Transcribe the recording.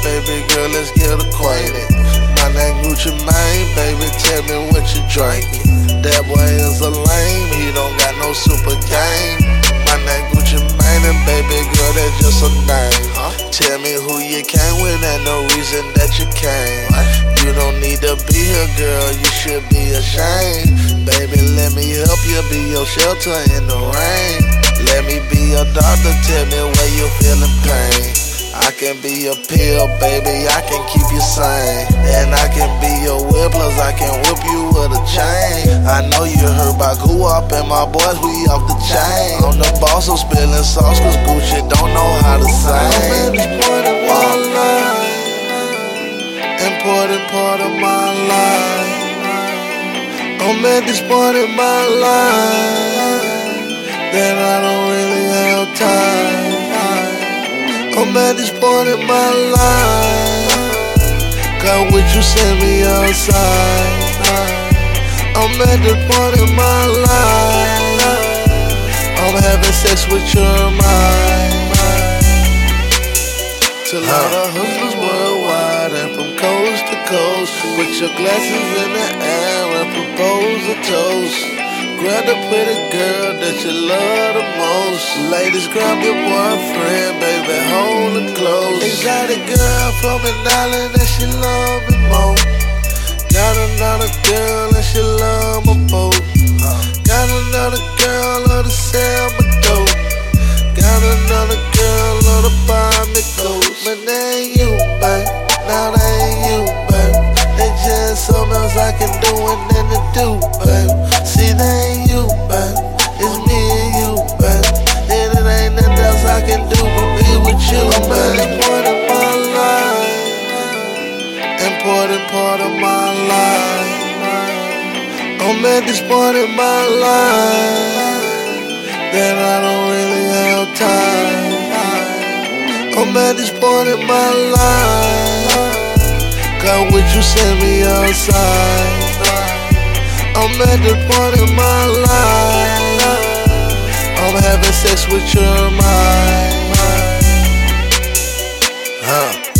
baby girl, let's get acquainted. My name Gucci Mane, baby, tell me what you drinking. That boy is a lame, he don't got no super game. My name Gucci Mane, and baby girl, that's just a name. Tell me who you came with and the reason that you came. You don't need to be here, girl, you should be ashamed. Baby, let me help you be your shelter in the rain. Let me be your doctor, tell me where you feeling pain. I can be your pill, baby, I can keep you sane. And I can be your whip, plus I can whip you with a chain. I know you heard about Guap and my boys, we off the chain. I'm the boss of spilling sauce, cause Gucci don't know how to sing. I'm at this point in my life, important part of my life. I'm at this point in my life that I don't really have time. I'm at this point in my life, God, would you send me outside? I'm at this point in my life, I'm having sex with your mind. To a lot of hustlers worldwide and from coast to coast, put your glasses in the air and propose a toast. Grab the pretty girl that you love the most. Ladies, grab your boyfriend, baby, hold it close. Exotic girl from an island that she love me most. Got another girl that she love my boat. Got another girl love to sell my dope. Got another girl love to buy me clothes. But they ain't you, babe. Now they ain't you, babe. They just something else I can do and then to do, babe. See, they ain't you, babe. It's me and you, babe. And it ain't nothing else I can do but be with you, babe. I'm at this point in my life, important part of my life. I'm at this point in my life that I don't really have time. I'm at this point in my life, God, would you send me outside? I'm at this point in my life, I'm having sex with your mind.